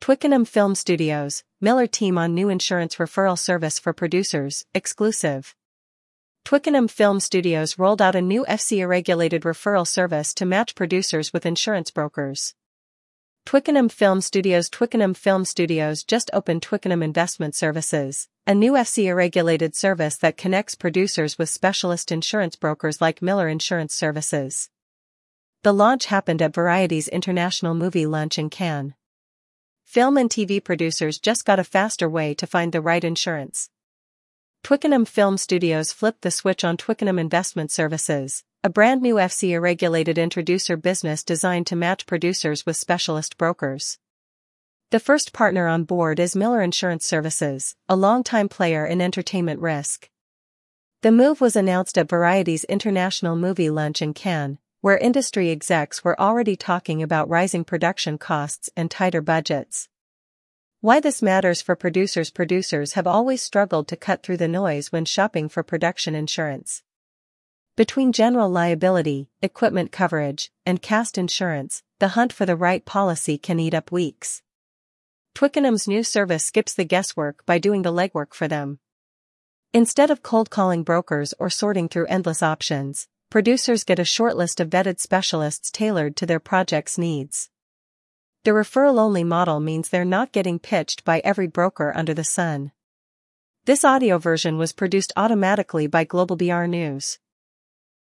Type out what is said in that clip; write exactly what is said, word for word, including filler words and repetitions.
Twickenham Film Studios, Miller team on new insurance referral service for producers, exclusive. Twickenham Film Studios rolled out a new F C A-regulated referral service to match producers with insurance brokers. Twickenham Film Studios Twickenham Film Studios just opened Twickenham Investment Services, a new F C A-regulated service that connects producers with specialist insurance brokers like Miller Insurance Services. The launch happened at Variety's International Movie Lunch in Cannes. Film and T V producers just got a faster way to find the right insurance. Twickenham Film Studios flipped the switch on Twickenham Investment Services, a brand new F C A-regulated introducer business designed to match producers with specialist brokers. The first partner on board is Miller Insurance Services, a longtime player in entertainment risk. The move was announced at Variety's International Movie Lunch in Cannes, where industry execs were already talking about rising production costs and tighter budgets. Why this matters for producers Producers have always struggled to cut through the noise when shopping for production insurance. Between general liability, equipment coverage, and cast insurance, the hunt for the right policy can eat up weeks. Twickenham's new service skips the guesswork by doing the legwork for them. Instead of cold calling brokers or sorting through endless options, producers get a short list of vetted specialists tailored to their project's needs. The referral-only model means they're not getting pitched by every broker under the sun. This audio version was produced automatically by Global B R News.